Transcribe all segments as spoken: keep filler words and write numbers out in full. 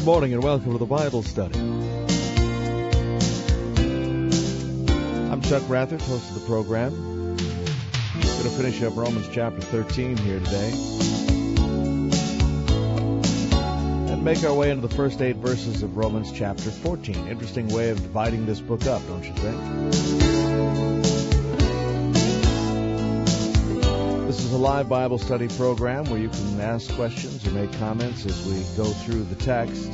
Good morning and welcome to the Bible Study. I'm Chuck Rathert, host of the program. We're going to finish up Romans chapter thirteen here today and make our way into the first eight verses of Romans chapter fourteen. Interesting way of dividing this book up, don't you think? This is a live Bible study program where you can ask questions or make comments as we go through the text.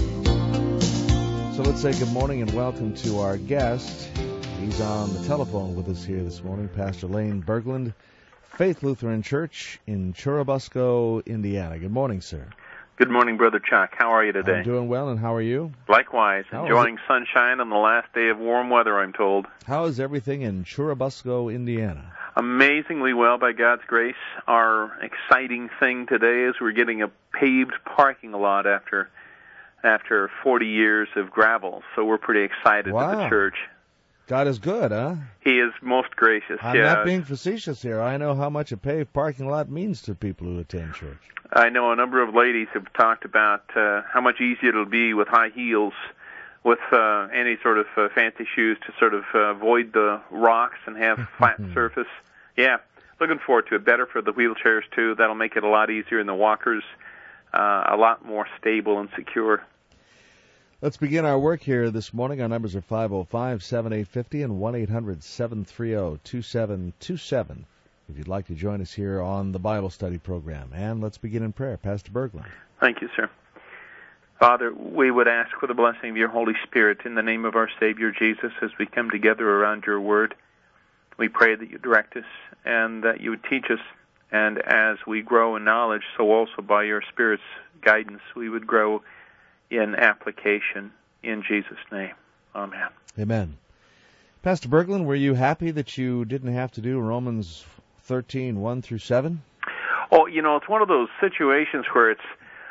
So let's say good morning and welcome to our guest. He's on the telephone with us here this morning, Pastor Lane Berglund, Faith Lutheran Church in Churubusco, Indiana. Good morning, sir. Good morning, Brother Chuck. How are you today? I'm doing well, and how are you? Likewise. How enjoying sunshine on the last day of warm weather, I'm told. How is everything in Churubusco, Indiana? Amazingly well, by God's grace. Our exciting thing today is we're getting a paved parking lot after after forty years of gravel, so we're pretty excited Wow. at the church. God is good, huh? He is most gracious. I'm yeah. not being facetious here. I know how much a paved parking lot means to people who attend church. I know a number of ladies have talked about uh, how much easier it'll be with high heels, with uh, any sort of uh, fancy shoes to sort of uh, avoid the rocks and have flat surface. Yeah, looking forward to it. Better for the wheelchairs, too. That'll make it a lot easier, and the walkers uh, a lot more stable and secure. Let's begin our work here this morning. Our numbers are five oh five, seven eight five oh and one eight hundred, seven three oh, two seven two seven if you'd like to join us here on the Bible study program. And let's begin in prayer. Pastor Berglund. Thank you, sir. Father, we would ask for the blessing of your Holy Spirit in the name of our Savior Jesus as we come together around your word. We pray that you direct us and that you would teach us, and as we grow in knowledge, so also by your Spirit's guidance, we would grow in application. In Jesus' name, amen. Amen. Pastor Berglund, were you happy that you didn't have to do Romans thirteen, one through seven? Oh, you know, it's one of those situations where it's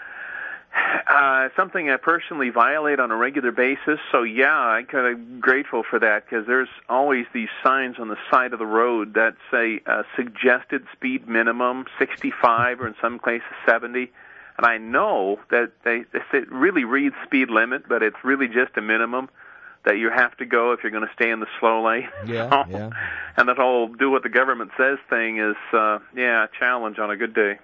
uh, something I personally violate on a regular basis. So, yeah, I'm kind of grateful for that because there's always these signs on the side of the road that say uh, suggested speed minimum sixty-five or in some cases seventy. And I know that they, they say it really reads speed limit, but it's really just a minimum that you have to go if you're going to stay in the slow lane. Yeah, so, yeah. And that whole do what the government says thing is, uh, yeah, a challenge on a good day.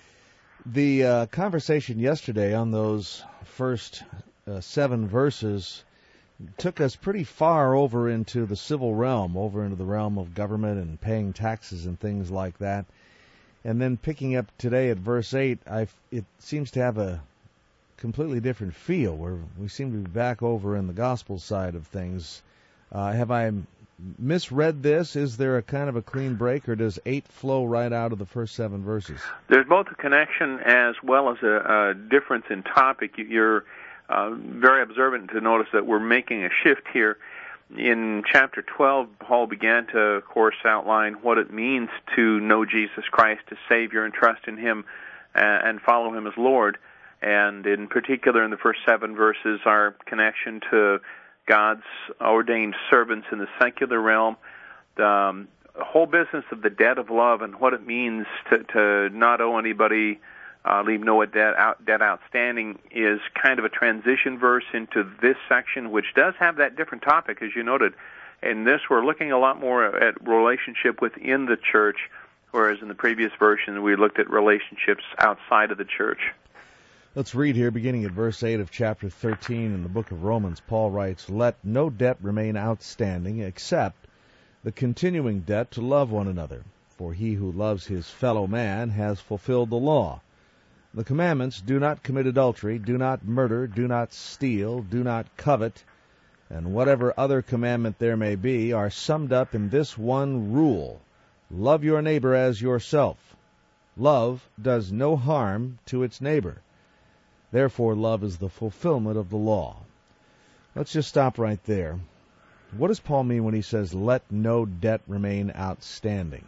The uh, conversation yesterday on those first uh, seven verses took us pretty far over into the civil realm, over into the realm of government and paying taxes and things like that. And then picking up today at verse eight, I, it seems to have a completely different feel, where we seem to be back over in the gospel side of things. Uh, have I misread this? Is there a kind of a clean break, or does eight flow right out of the first seven verses? There's both a connection as well as a, a difference in topic. You're uh, very observant to notice that we're making a shift here. In chapter twelve, Paul began to, of course, outline what it means to know Jesus Christ as Savior and trust in Him and follow Him as Lord. And in particular, in the first seven verses, our connection to God's ordained servants in the secular realm, the um, whole business of the debt of love and what it means to, to not owe anybody, uh, leave no debt, out, debt outstanding, is kind of a transition verse into this section, which does have that different topic, as you noted. In this, we're looking a lot more at relationship within the church, whereas in the previous version, we looked at relationships outside of the church. Let's read here, beginning at verse eight of chapter thirteen in the book of Romans. Paul writes, "Let no debt remain outstanding except the continuing debt to love one another. For he who loves his fellow man has fulfilled the law. The commandments, do not commit adultery, do not murder, do not steal, do not covet, and whatever other commandment there may be, are summed up in this one rule: love your neighbor as yourself. Love does no harm to its neighbor. Therefore, love is the fulfillment of the law." Let's just stop right there. What does Paul mean when he says, let no debt remain outstanding?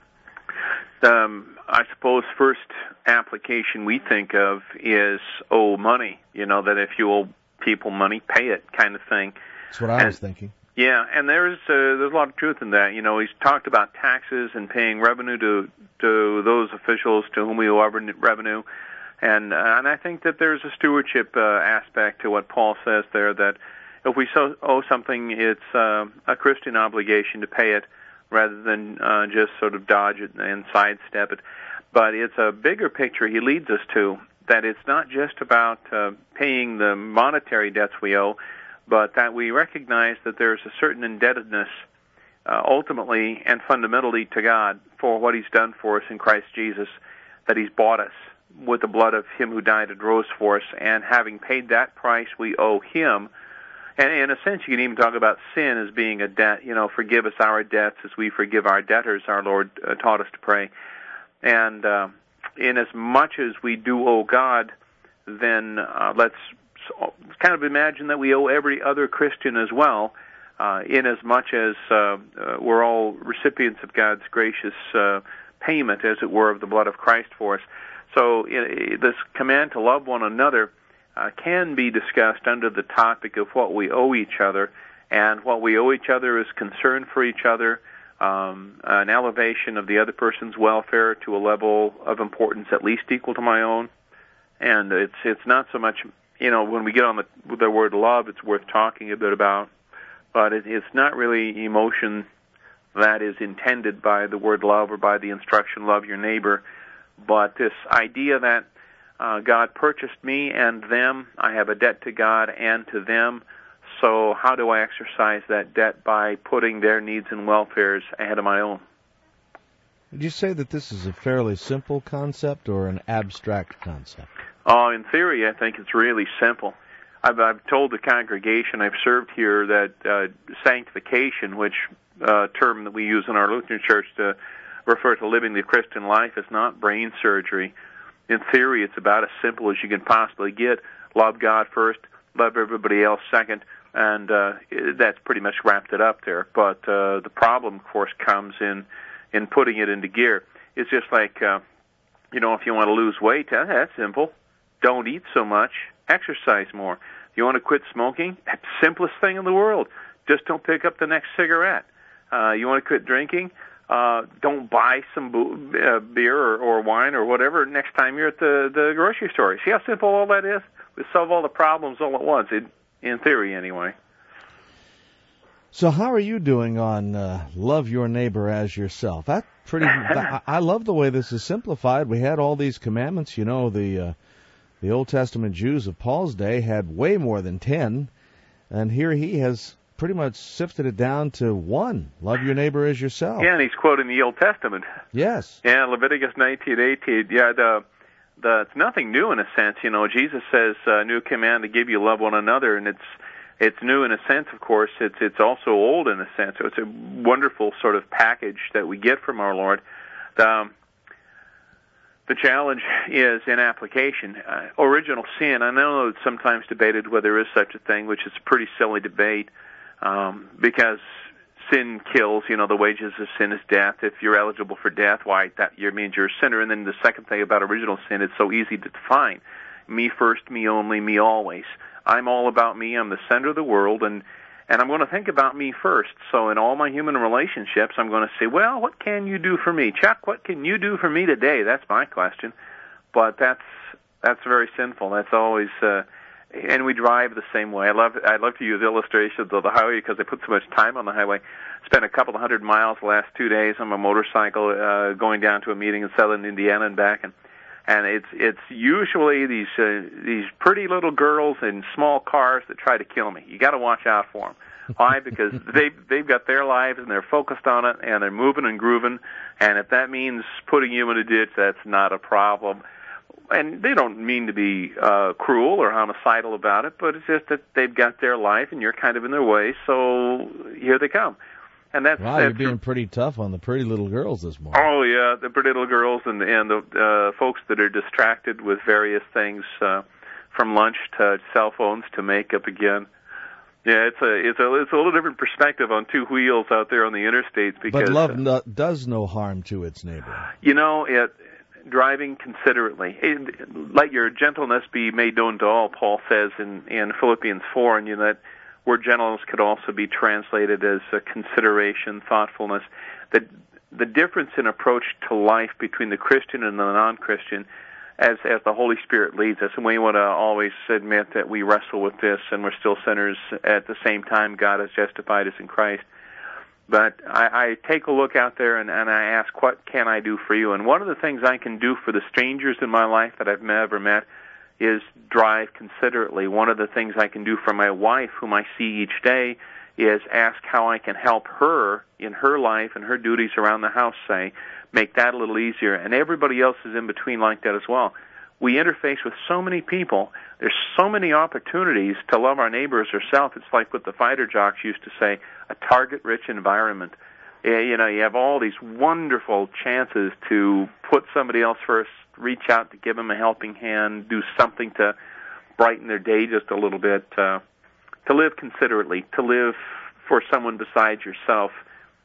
Um, I suppose first application we think of is owe money. You know, that if you owe people money, pay it kind of thing. That's what I and, was thinking. Yeah, and there's uh, there's a lot of truth in that. You know, he's talked about taxes and paying revenue to to those officials to whom we owe revenue. And, uh, and I think that there's a stewardship uh, aspect to what Paul says there, that if we so, owe something, it's uh, a Christian obligation to pay it rather than uh, just sort of dodge it and sidestep it. But it's a bigger picture he leads us to, that it's not just about uh, paying the monetary debts we owe, but that we recognize that there's a certain indebtedness uh, ultimately and fundamentally to God for what he's done for us in Christ Jesus, that he's bought us with the blood of him who died and rose for us, and having paid that price, we owe him. And in a sense, you can even talk about sin as being a debt. You know, forgive us our debts as we forgive our debtors, our Lord uh, taught us to pray. And uh, in as much as we do owe God, then uh, let's kind of imagine that we owe every other Christian as well, uh, in as much as uh, uh, we're all recipients of God's gracious uh, payment, as it were, of the blood of Christ for us. So uh, this command to love one another uh, can be discussed under the topic of what we owe each other, and what we owe each other is concern for each other, um, an elevation of the other person's welfare to a level of importance at least equal to my own. And it's it's not so much, you know, when we get on the, the word love, it's worth talking a bit about, but it, it's not really emotion that is intended by the word love or by the instruction, love your neighbor, but this idea that uh, God purchased me and them, I have a debt to God and to them, so how do I exercise that debt? By putting their needs and welfares ahead of my own. Would you say that this is a fairly simple concept or an abstract concept? Oh, in theory, I think it's really simple. I've, I've told the congregation I've served here that uh, sanctification, which uh, term that we use in our Lutheran Church to refer to living the Christian life, is not brain surgery. In theory, it's about as simple as you can possibly get. Love God first, love everybody else second, and uh, that's pretty much wrapped it up there. But uh, the problem, of course, comes in in putting it into gear. It's just like, uh, you know, if you want to lose weight, uh, that's simple. Don't eat so much. Exercise more. If you want to quit smoking, that's the simplest thing in the world. Just don't pick up the next cigarette. Uh, you want to quit drinking? Uh, don't buy some bo- uh, beer or, or wine or whatever next time you're at the, the grocery store. See how simple all that is? We solve all the problems all at once, in, in theory anyway. So how are you doing on uh, love your neighbor as yourself? That pretty. I, I love the way this is simplified. We had all these commandments. You know, the uh, the Old Testament Jews of Paul's day had way more than ten, and here he has pretty much sifted it down to one. Love your neighbor as yourself. Yeah, and he's quoting the Old Testament. Yes. Yeah, Leviticus nineteen eighteen. Yeah, the the it's nothing new in a sense. You know, Jesus says, uh, "New command to give you love one another," and it's it's new in a sense. Of course, it's it's also old in a sense. So it's a wonderful sort of package that we get from our Lord. The, the challenge is in application. Uh, original sin. I know it's sometimes debated whether there is such a thing, which is a pretty silly debate. Um, because sin kills, you know, the wages of sin is death. If you're eligible for death, why, that means you're a sinner. And then the second thing about original sin, it's so easy to define. Me first, me only, me always. I'm all about me. I'm the center of the world, and, and I'm going to think about me first. So in all my human relationships, I'm going to say, well, what can you do for me? Chuck, what can you do for me today? That's my question. But that's that's very sinful. That's always... Uh, And we drive the same way. I love I love to use illustrations of the highway because I put so much time on the highway. Spent a couple of hundred miles the last two days on my motorcycle uh, going down to a meeting in southern Indiana and back, and and it's it's usually these uh, these pretty little girls in small cars that try to kill me. You got to watch out for them. Why? Because they they've got their lives and they're focused on it and they're moving and grooving. And if that means putting you in a ditch, that's not a problem. And they don't mean to be uh, cruel or homicidal about it, but it's just that they've got their life and you're kind of in their way, so here they come. And that's wow, that's, you're being pretty tough on the pretty little girls this morning. Oh yeah, the pretty little girls and and the uh, folks that are distracted with various things, uh, from lunch to cell phones to makeup again. Yeah, it's a it's a it's a little different perspective on two wheels out there on the interstates. Because, but love uh, no, does no harm to its neighbor. You know it. Driving considerately. Let your gentleness be made known to all, Paul says in, in Philippians four, and you know, that word gentleness could also be translated as a consideration, thoughtfulness. The, the difference in approach to life between the Christian and the non-Christian as as the Holy Spirit leads us. And we want to always admit that we wrestle with this, and we're still sinners. At the same time, God has justified us in Christ. But I, I take a look out there, and, and I ask, what can I do for you? And one of the things I can do for the strangers in my life that I've never met is drive considerately. One of the things I can do for my wife, whom I see each day, is ask how I can help her in her life and her duties around the house, say, make that a little easier. And everybody else is in between like that as well. We interface with so many people. There's so many opportunities to love our neighbor as ourselves. It's like what the fighter jocks used to say, a target-rich environment. You know, you have all these wonderful chances to put somebody else first, reach out to give them a helping hand, do something to brighten their day just a little bit, uh, to live considerately, to live for someone besides yourself.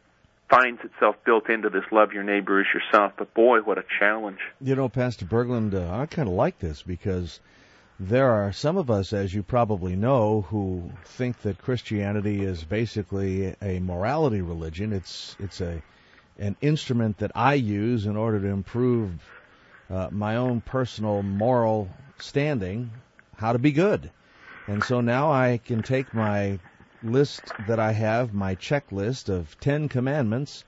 Finds itself built into this love your neighbor as yourself. But boy, what a challenge. You know, Pastor Berglund, uh, I kind of like this because there are some of us, as you probably know, who think that Christianity is basically a morality religion. It's it's a an instrument that I use in order to improve uh, my own personal moral standing, how to be good. And so now I can take my list that I have, my checklist of Ten Commandments,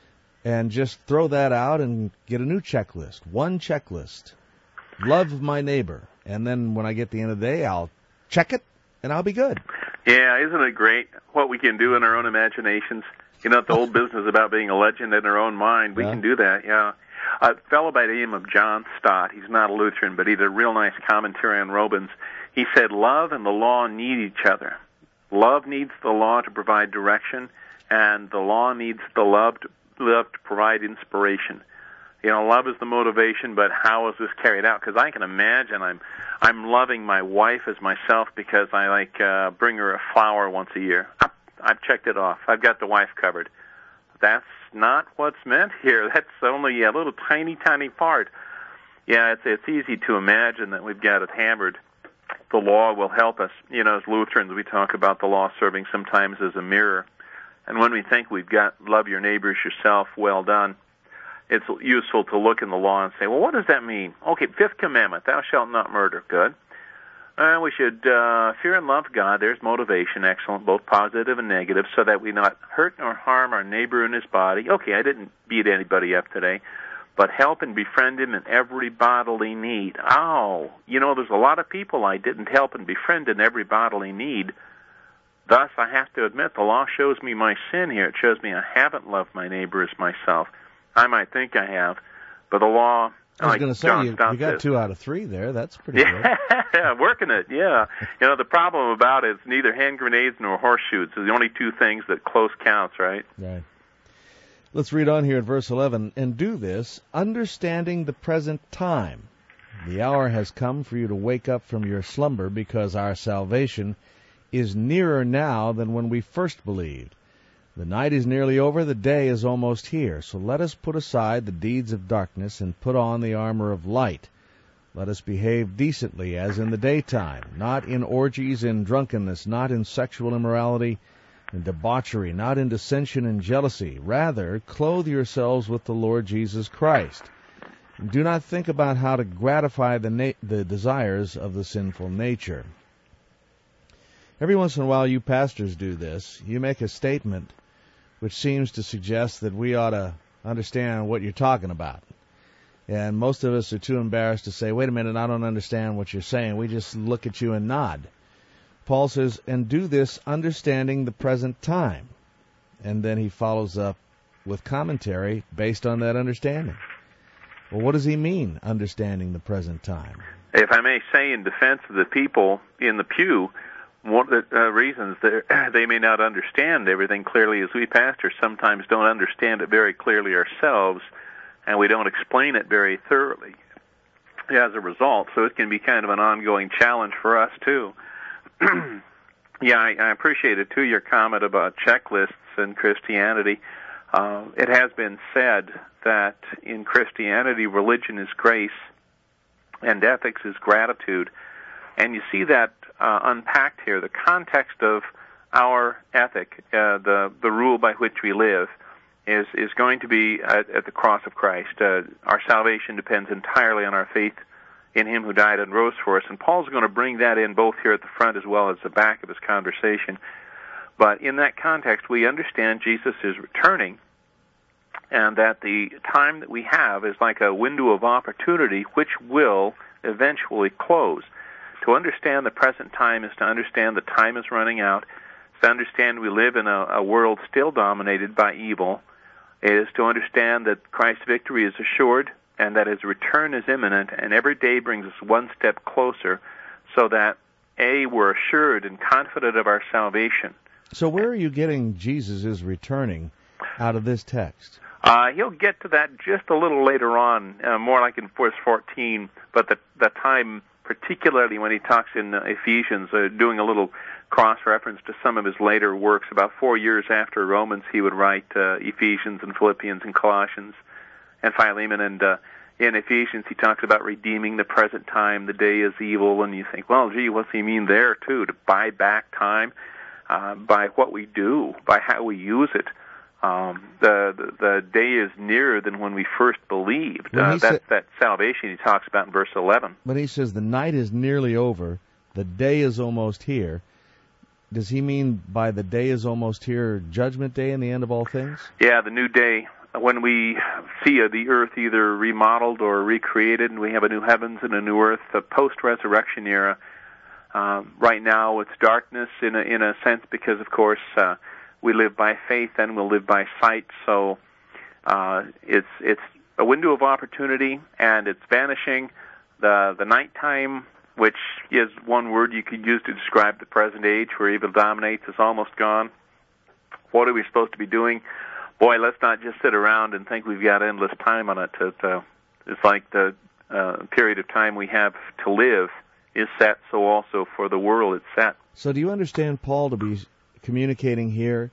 and just throw that out and get a new checklist. One checklist. Love my neighbor. And then when I get to the end of the day, I'll check it, and I'll be good. Yeah, isn't it great what we can do in our own imaginations? You know, the old business about being a legend in our own mind, we yeah. can do that, yeah. A fellow by the name of John Stott, he's not a Lutheran, but he did a real nice commentary on Romans. He said, love and the law need each other. Love needs the law to provide direction, and the law needs the love to, love to provide inspiration. You know, love is the motivation, but how is this carried out? Because I can imagine I'm I'm loving my wife as myself because I like uh, bring her a flower once a year. I've checked it off. I've got the wife covered. That's not what's meant here. That's only a little tiny, tiny part. Yeah, it's it's easy to imagine that we've got it hammered. The law will help us. You know, as Lutherans, we talk about the law serving sometimes as a mirror. And when we think we've got love your neighbors yourself, well done, it's useful to look in the law and say, well, what does that mean? Okay, fifth commandment, thou shalt not murder. Good. Uh, we should uh, fear and love God. There's motivation, excellent, both positive and negative, so that we not hurt nor harm our neighbor in his body. Okay, I didn't beat anybody up today. But help and befriend him in every bodily need. Oh, you know, there's a lot of people I didn't help and befriend in every bodily need. Thus, I have to admit, the law shows me my sin here. It shows me I haven't loved my neighbor as myself. I might think I have, but the law... I was like going to say, John you, Stott you got says, two out of three there. That's pretty good. Yeah, working it, yeah. You know, the problem about it is neither hand grenades nor horseshoes. It's the only two things that close counts, right? Right. Let's read on here at verse eleven. And do this, understanding the present time. The hour has come for you to wake up from your slumber, because our salvation is nearer now than when we first believed. The night is nearly over, the day is almost here. So let us put aside the deeds of darkness and put on the armor of light. Let us behave decently as in the daytime, not in orgies and drunkenness, not in sexual immorality and debauchery, not in dissension and jealousy. Rather, clothe yourselves with the Lord Jesus Christ. And do not think about how to gratify the, na- the desires of the sinful nature. Every once in a while, you pastors do this. You make a statement which seems to suggest that we ought to understand what you're talking about. And most of us are too embarrassed to say, wait a minute, I don't understand what you're saying. We just look at you and nod. Paul says, and do this understanding the present time. And then he follows up with commentary based on that understanding. Well, what does he mean, understanding the present time? If I may say, in defense of the people in the pew, one of the uh, reasons that they may not understand everything clearly is we pastors sometimes don't understand it very clearly ourselves, and we don't explain it very thoroughly as a result. So it can be kind of an ongoing challenge for us, too. Yeah, I, I appreciate it, too, your comment about checklists in Christianity. Uh, it has been said that in Christianity, religion is grace and ethics is gratitude. And you see that uh, unpacked here. The context of our ethic, uh, the the rule by which we live, is is going to be at, at the cross of Christ. Uh, our salvation depends entirely on our faith in him who died and rose for us. And Paul's going to bring that in both here at the front as well as the back of his conversation. But in that context, we understand Jesus is returning, and that the time that we have is like a window of opportunity which will eventually close. To understand the present time is to understand the time is running out. To understand we live in a, a world still dominated by evil. It is to understand that Christ's victory is assured and that his return is imminent, and every day brings us one step closer so that, A, we're assured and confident of our salvation. So where are you getting Jesus is returning out of this text? Uh, he'll get to that just a little later on, uh, more like in verse fourteen, but the, the time, particularly when he talks in uh, Ephesians, uh, doing a little cross-reference to some of his later works. About four years after Romans, he would write uh, Ephesians and Philippians and Colossians and Philemon, and uh, in Ephesians he talks about redeeming the present time, the day is evil, and you think, well, gee, what's he mean there, too, to buy back time uh, by what we do, by how we use it. Um, the, the the day is nearer than when we first believed. Uh, that, sa- that salvation he talks about in verse eleven. But he says the night is nearly over, the day is almost here. Does he mean by the day is almost here, Judgment Day and the end of all things? Yeah, the new day, when we see uh, the earth either remodeled or recreated, and we have a new heavens and a new earth, the post-resurrection era. Um, right now it's darkness in a, in a sense because, of course, uh, we live by faith and we'll live by sight. So uh, it's it's a window of opportunity, and it's vanishing. The the nighttime, which is one word you could use to describe the present age where evil dominates, is almost gone. What are we supposed to be doing? Boy, let's not just sit around and think we've got endless time on it. It uh, it's like the uh, period of time we have to live is set, so also for the world it's set. So do you understand Paul to be communicating here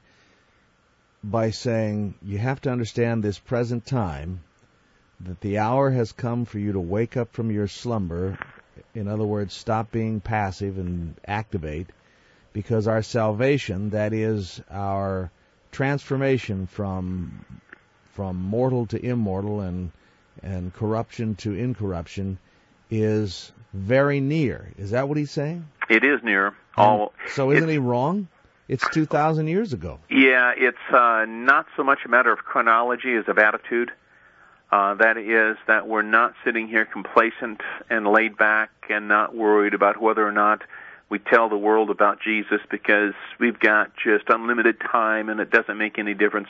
by saying you have to understand this present time, that the hour has come for you to wake up from your slumber, in other words, stop being passive and activate, because our salvation, that is our transformation from from mortal to immortal and and corruption to incorruption, is very near. Is that what he's saying? It is near. All, so isn't he wrong? It's two thousand years ago. Yeah, it's uh, not so much a matter of chronology as of attitude. Uh, that is, that we're not sitting here complacent and laid back and not worried about whether or not we tell the world about Jesus because we've got just unlimited time and it doesn't make any difference.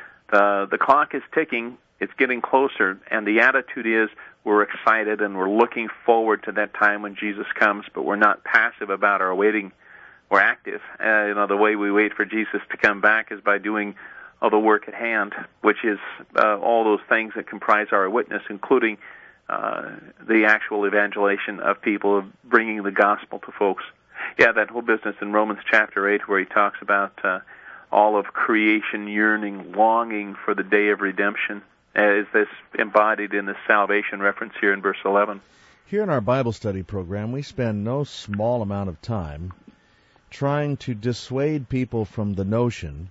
Uh, the clock is ticking. It's getting closer, and the attitude is we're excited and we're looking forward to that time when Jesus comes, but we're not passive about our waiting. We're active. Uh, you know, the way we wait for Jesus to come back is by doing all the work at hand, which is uh, all those things that comprise our witness, including uh, the actual evangelization of people, of bringing the gospel to folks. Yeah, that whole business in Romans chapter eight where he talks about uh, all of creation yearning, longing for the day of redemption. Uh, is this embodied in the salvation reference here in verse eleven? Here in our Bible study program, we spend no small amount of time trying to dissuade people from the notion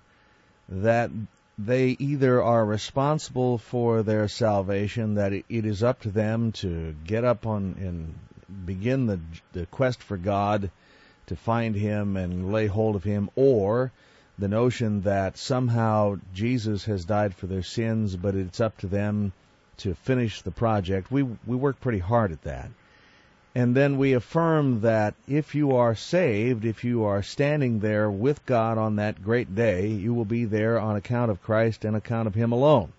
that they either are responsible for their salvation, that it is up to them to get up on and begin the, the quest for God, to find Him and lay hold of Him, or the notion that somehow Jesus has died for their sins, but it's up to them to finish the project. We we work pretty hard at that. And then we affirm that if you are saved, if you are standing there with God on that great day, you will be there on account of Christ and account of Him alone.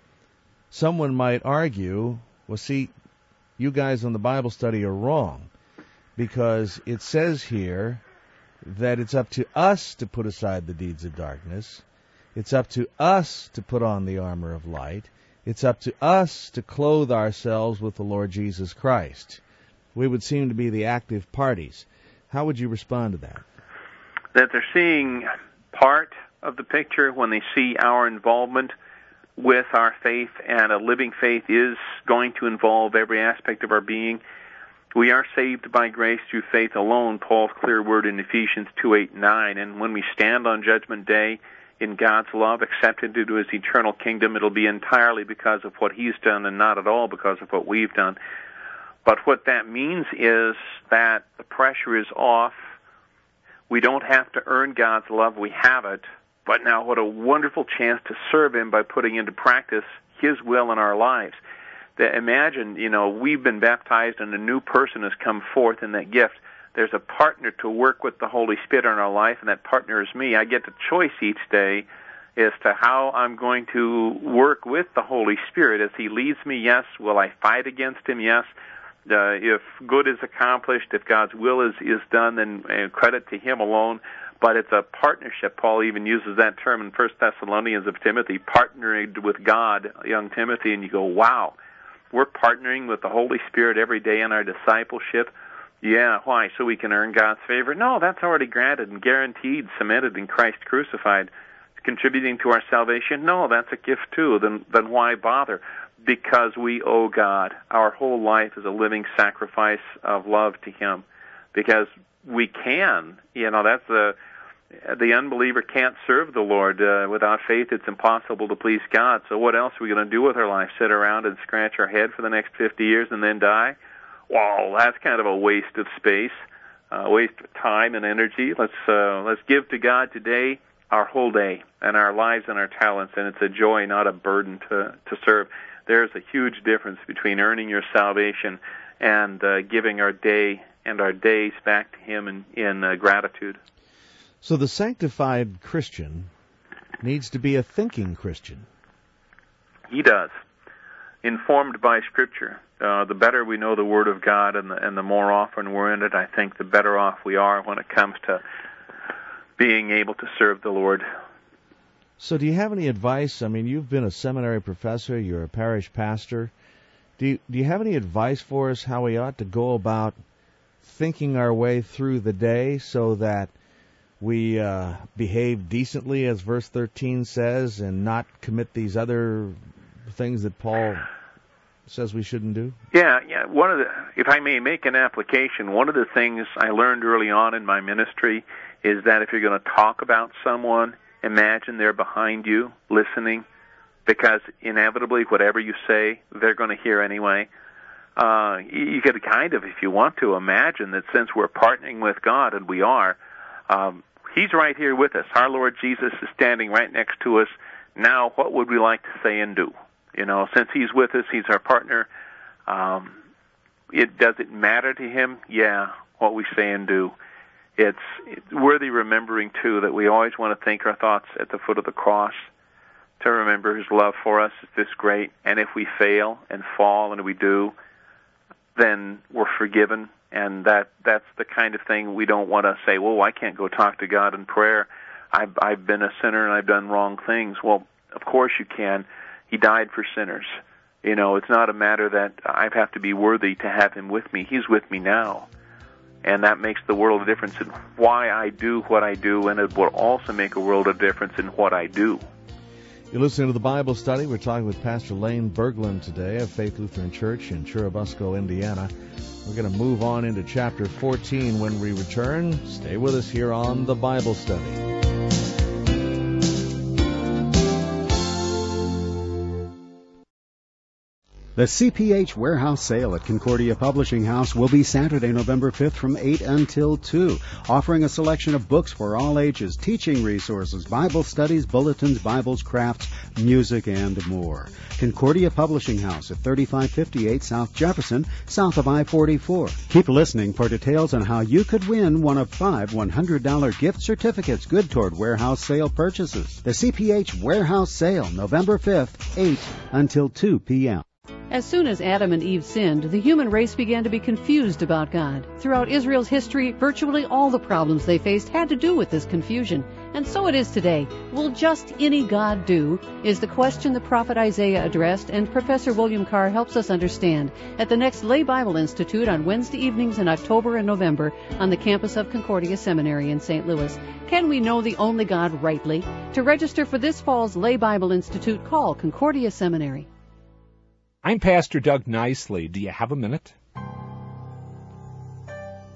Someone might argue, well, see, you guys on the Bible study are wrong, because it says here that it's up to us to put aside the deeds of darkness. It's up to us to put on the armor of light. It's up to us to clothe ourselves with the Lord Jesus Christ. We would seem to be the active parties. How would you respond to that? That they're seeing part of the picture when they see our involvement with our faith, and a living faith is going to involve every aspect of our being. We are saved by grace through faith alone, Paul's clear word in Ephesians two, eight, nine. And when we stand on Judgment Day in God's love, accepted into His eternal kingdom, it'll be entirely because of what He's done and not at all because of what we've done. But what that means is that the pressure is off. We don't have to earn God's love. We have it. But now what a wonderful chance to serve Him by putting into practice His will in our lives. That imagine, you know, we've been baptized and a new person has come forth in that gift. There's a partner to work with the Holy Spirit in our life, and that partner is me. I get the choice each day as to how I'm going to work with the Holy Spirit as He leads me. Yes. Will I fight against Him? Yes. Uh, if good is accomplished, if God's will is, is done, then uh, credit to Him alone. But it's a partnership. Paul even uses that term in First Thessalonians of Timothy, partnering with God, young Timothy, and you go, wow, we're partnering with the Holy Spirit every day in our discipleship. Yeah, why? So we can earn God's favor? No, that's already granted and guaranteed, cemented in Christ crucified. Contributing to our salvation? No, that's a gift too. Then, then why bother? Because we owe God. Our whole life is a living sacrifice of love to Him. Because we can, you know, that's the the unbeliever can't serve the Lord. Uh, without faith, it's impossible to please God. So what else are we going to do with our life? Sit around and scratch our head for the next fifty years and then die? Well, that's kind of a waste of space, a uh, waste of time and energy. Let's uh, let's give to God today our whole day and our lives and our talents, and it's a joy, not a burden to to serve. There's a huge difference between earning your salvation and uh, giving our day and our days back to Him in, in uh, gratitude. So the sanctified Christian needs to be a thinking Christian. He does. Informed by Scripture. Uh, the better we know the Word of God and the, and the more often we're in it, I think the better off we are when it comes to being able to serve the Lord. So do you have any advice? I mean, you've been a seminary professor, you're a parish pastor. Do you, do you have any advice for us how we ought to go about thinking our way through the day so that we uh, behave decently, as verse thirteen says, and not commit these other things that Paul says we shouldn't do? Yeah, yeah. One of the, if I may make an application, one of the things I learned early on in my ministry is that if you're going to talk about someone, imagine they're behind you, listening, because inevitably whatever you say, they're going to hear anyway. Uh, you could kind of, if you want to, imagine that since we're partnering with God, and we are, um, He's right here with us. Our Lord Jesus is standing right next to us. Now, what would we like to say and do? You know, since He's with us, He's our partner. Um, it does it matter to Him? Yeah, what we say and do. It's, it's worthy remembering, too, that we always want to think our thoughts at the foot of the cross, to remember His love for us is this great. And if we fail and fall, and we do, then we're forgiven. And that that's the kind of thing we don't want to say, well, I can't go talk to God in prayer. I've, I've been a sinner and I've done wrong things. Well, of course you can. He died for sinners. You know, it's not a matter that I have to be worthy to have Him with me. He's with me now. And that makes the world of difference in why I do what I do, and it will also make a world of difference in what I do. You're listening to the Bible Study. We're talking with Pastor Lane Berglund today of Faith Lutheran Church in Churubusco, Indiana. We're going to move on into chapter fourteen when we return. Stay with us here on the Bible Study. The C P H Warehouse Sale at Concordia Publishing House will be Saturday, November fifth from eight until two, offering a selection of books for all ages, teaching resources, Bible studies, bulletins, Bibles, crafts, music, and more. Concordia Publishing House at thirty-five fifty-eight South Jefferson, south of I forty-four. Keep listening for details on how you could win one of five one hundred dollars gift certificates good toward warehouse sale purchases. The C P H Warehouse Sale, November fifth, eight until two p.m. As soon as Adam and Eve sinned, the human race began to be confused about God. Throughout Israel's history, virtually all the problems they faced had to do with this confusion. And so it is today. Will just any God do? Is the question the prophet Isaiah addressed, and Professor William Carr helps us understand at the next Lay Bible Institute on Wednesday evenings in October and November on the campus of Concordia Seminary in Saint Louis. Can we know the only God rightly? To register for this fall's Lay Bible Institute, call Concordia Seminary. I'm Pastor Doug Nicely. Do you have a minute?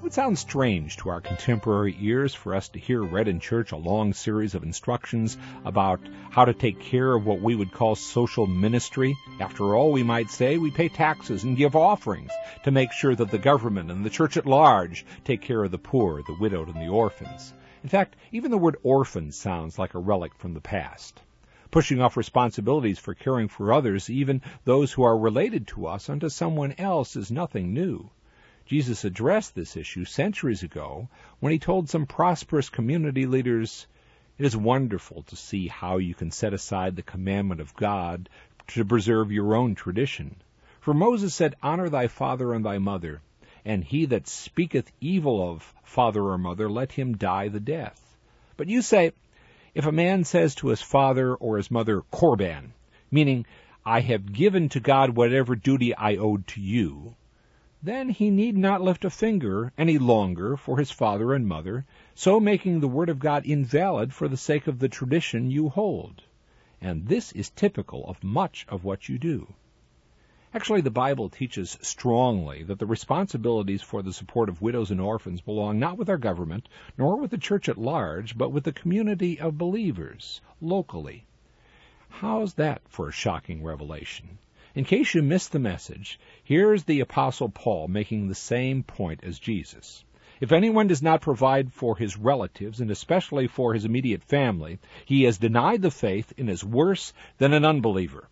would sound strange to our contemporary ears for us to hear read in church a long series of instructions about how to take care of what we would call social ministry. After all, we might say we pay taxes and give offerings to make sure that the government and the church at large take care of the poor, the widowed, and the orphans. In fact, even the word orphan sounds like a relic from the past. Pushing off responsibilities for caring for others, even those who are related to us, onto someone else is nothing new. Jesus addressed this issue centuries ago when he told some prosperous community leaders, "It is wonderful to see how you can set aside the commandment of God to preserve your own tradition. For Moses said, 'Honor thy father and thy mother,' and he that speaketh evil of father or mother, let him die the death. But you say, if a man says to his father or his mother, Korban, meaning, I have given to God whatever duty I owed to you, then he need not lift a finger any longer for his father and mother, so making the word of God invalid for the sake of the tradition you hold. And this is typical of much of what you do." Actually, the Bible teaches strongly that the responsibilities for the support of widows and orphans belong not with our government, nor with the church at large, but with the community of believers, locally. How's that for a shocking revelation? In case you missed the message, here's the Apostle Paul making the same point as Jesus. If anyone does not provide for his relatives, and especially for his immediate family, he has denied the faith and is worse than an unbeliever.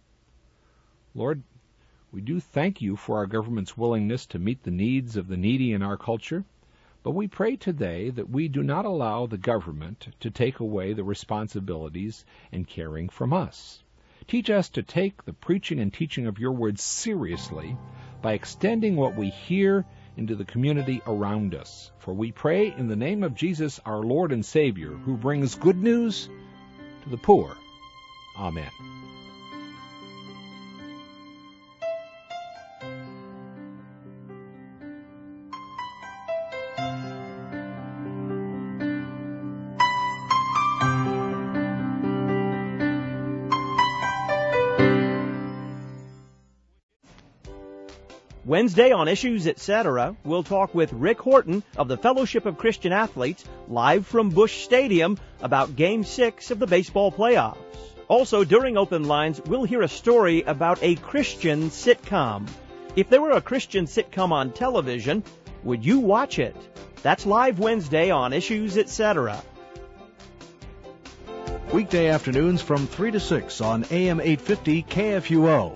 Lord, we do thank you for our government's willingness to meet the needs of the needy in our culture, but we pray today that we do not allow the government to take away the responsibilities and caring from us. Teach us to take the preaching and teaching of your word seriously by extending what we hear into the community around us. For we pray in the name of Jesus, our Lord and Savior, who brings good news to the poor. Amen. Wednesday on Issues Etc., we'll talk with Rick Horton of the Fellowship of Christian Athletes, live from Busch Stadium, about Game six of the baseball playoffs. Also, during Open Lines, we'll hear a story about a Christian sitcom. If there were a Christian sitcom on television, would you watch it? That's live Wednesday on Issues Etc. Weekday afternoons from three to six on A M eight fifty K F U O.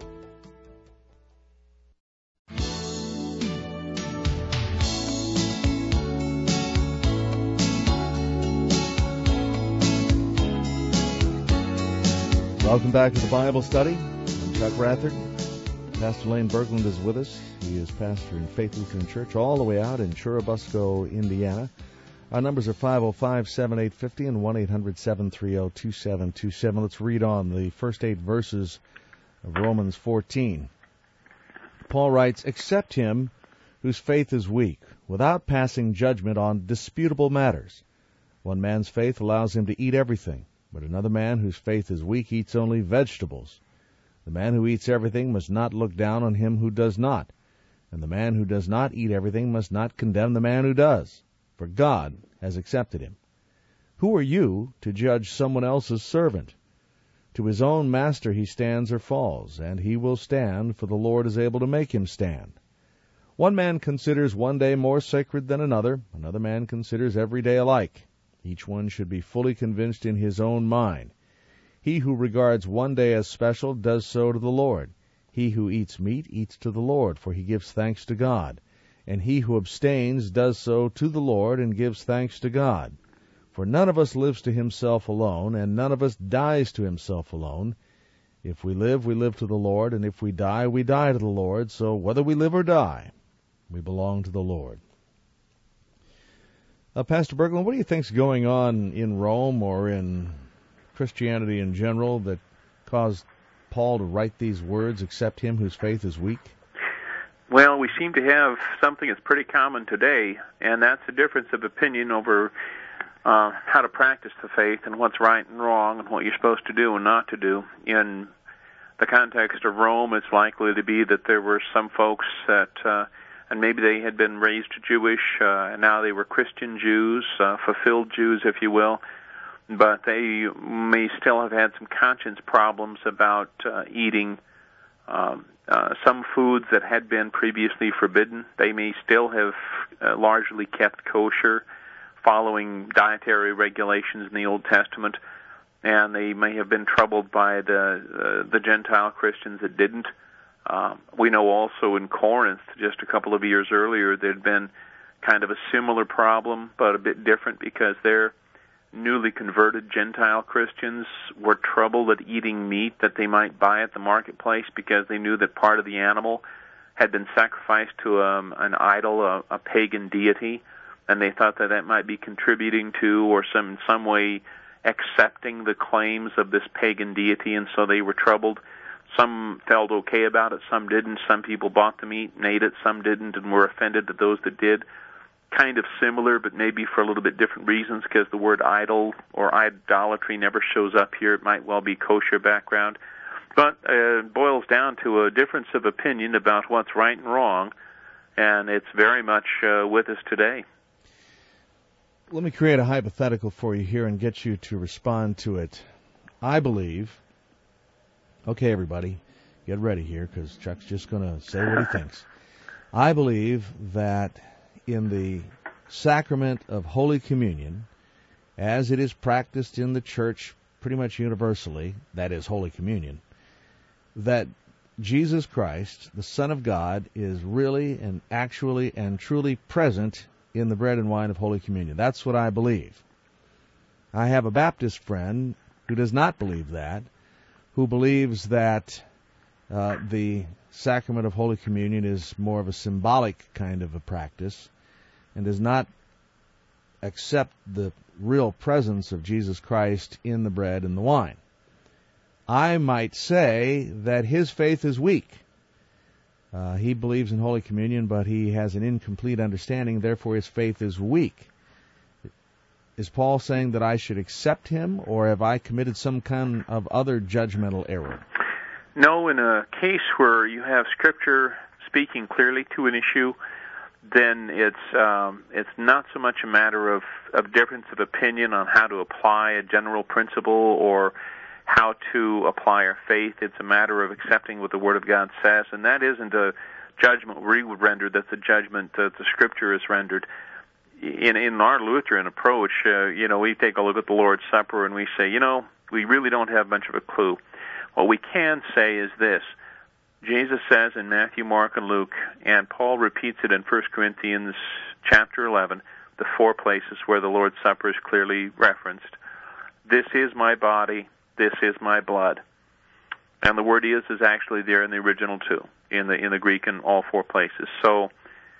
Welcome back to the Bible Study. I'm Chuck Rathard. Pastor Lane Berglund is with us. He is pastor in Faith Lutheran Church all the way out in Churubusco, Indiana. Our numbers are five oh five, seven eight five oh and one eight hundred, seven three oh, two seven two seven. Let's read on the first eight verses of Romans fourteen. Paul writes, "Accept him whose faith is weak, without passing judgment on disputable matters. One man's faith allows him to eat everything, but another man whose faith is weak eats only vegetables. The man who eats everything must not look down on him who does not, and the man who does not eat everything must not condemn the man who does, for God has accepted him. Who are you to judge someone else's servant? To his own master he stands or falls, and he will stand, for the Lord is able to make him stand. One man considers one day more sacred than another, another man considers every day alike. Each one should be fully convinced in his own mind. He who regards one day as special does so to the Lord. He who eats meat eats to the Lord, for he gives thanks to God. And he who abstains does so to the Lord and gives thanks to God. For none of us lives to himself alone, and none of us dies to himself alone. If we live, we live to the Lord, and if we die, we die to the Lord. So whether we live or die, we belong to the Lord." Uh, Pastor Berglund, what do you think's going on in Rome or in Christianity in general that caused Paul to write these words, "Accept him whose faith is weak"? Well, we seem to have something that's pretty common today, and that's a difference of opinion over uh, how to practice the faith and what's right and wrong and what you're supposed to do and not to do. In the context of Rome, it's likely to be that there were some folks that uh, and maybe they had been raised Jewish, uh, and now they were Christian Jews, uh, fulfilled Jews, if you will, but they may still have had some conscience problems about uh, eating um, uh, some foods that had been previously forbidden. They may still have uh, largely kept kosher, following dietary regulations in the Old Testament, and they may have been troubled by the uh, the Gentile Christians that didn't. Uh, we know also in Corinth, just a couple of years earlier, there had been kind of a similar problem, but a bit different, because their newly converted Gentile Christians were troubled at eating meat that they might buy at the marketplace, because they knew that part of the animal had been sacrificed to um, an idol, a, a pagan deity, and they thought that that might be contributing to, or some in some way accepting the claims of this pagan deity, and so they were troubled. Some felt okay about it, some didn't. Some people bought the meat and ate it, some didn't, and were offended at those that did. Kind of similar, but maybe for a little bit different reasons, because the word idol or idolatry never shows up here. It might well be kosher background. But uh, it boils down to a difference of opinion about what's right and wrong, and it's very much uh, with us today. Let me create a hypothetical for you here and get you to respond to it. I believe, okay, everybody, get ready here, because Chuck's just going to say what he thinks. I believe that in the sacrament of Holy Communion, as it is practiced in the church pretty much universally, that is Holy Communion, that Jesus Christ, the Son of God, is really and actually and truly present in the bread and wine of Holy Communion. That's what I believe. I have a Baptist friend who does not believe that, who believes that uh, the sacrament of Holy Communion is more of a symbolic kind of a practice, and does not accept the real presence of Jesus Christ in the bread and the wine. I might say that his faith is weak. Uh, he believes in Holy Communion, but he has an incomplete understanding, therefore his faith is weak. Is Paul saying that I should accept him, or have I committed some kind of other judgmental error? No, in a case where you have Scripture speaking clearly to an issue, then it's um, it's not so much a matter of, of difference of opinion on how to apply a general principle or how to apply our faith. It's a matter of accepting what the Word of God says, and that isn't a judgment we would render. That's a judgment that the Scripture has rendered. In in our Lutheran approach, uh, you know, we take a look at the Lord's Supper and we say, you know, we really don't have much of a clue. What we can say is this. Jesus says in Matthew, Mark, and Luke, and Paul repeats it in First Corinthians chapter eleven, the four places where the Lord's Supper is clearly referenced. This is my body, this is my blood. And the word is is actually there in the original too, in the in the Greek in all four places. So